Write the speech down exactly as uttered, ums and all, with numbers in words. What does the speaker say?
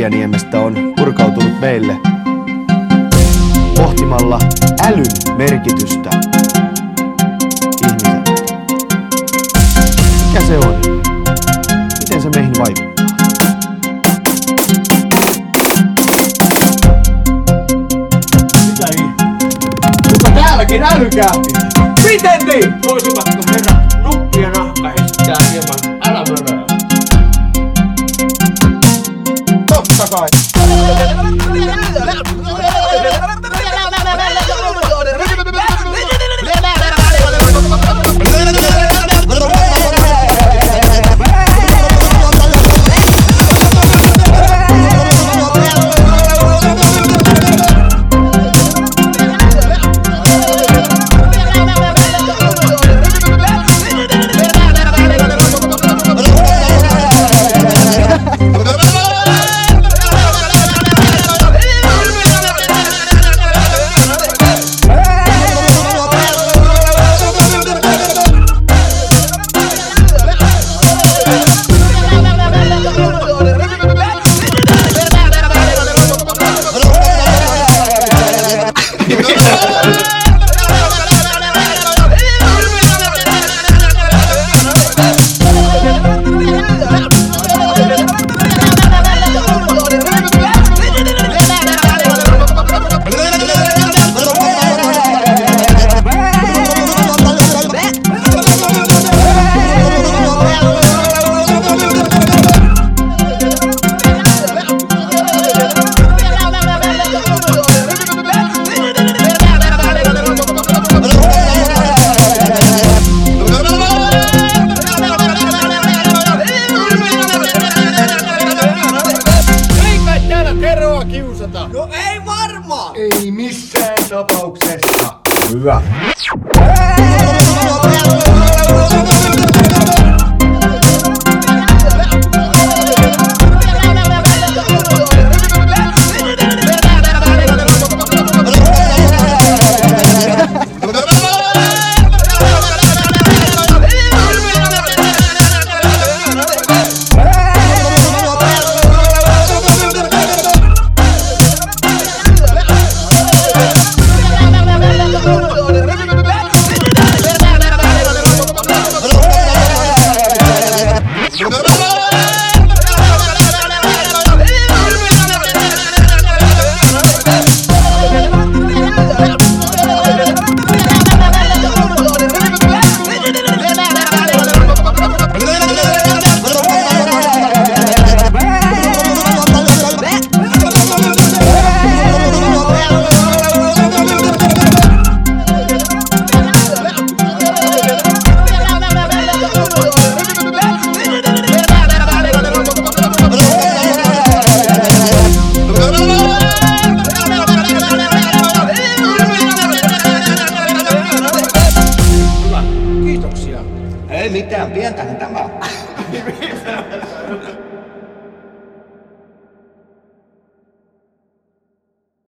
Syrjäniemestä on purkautunut meille pohtimalla älyn merkitystä ihmiselle. Mikä se on? Miten se meihin vaikuttaa? Mitä ihmettä? Mutta täälläkin älykäämpi! Miten niin? Voisivatko herra Nuppi ja Nahka esittää hieman älämölöä? Totta kai! Kiusata. No ei varmaan! Ei missään tapauksessa. Hyvä. Ei mitään, pientähän tämä.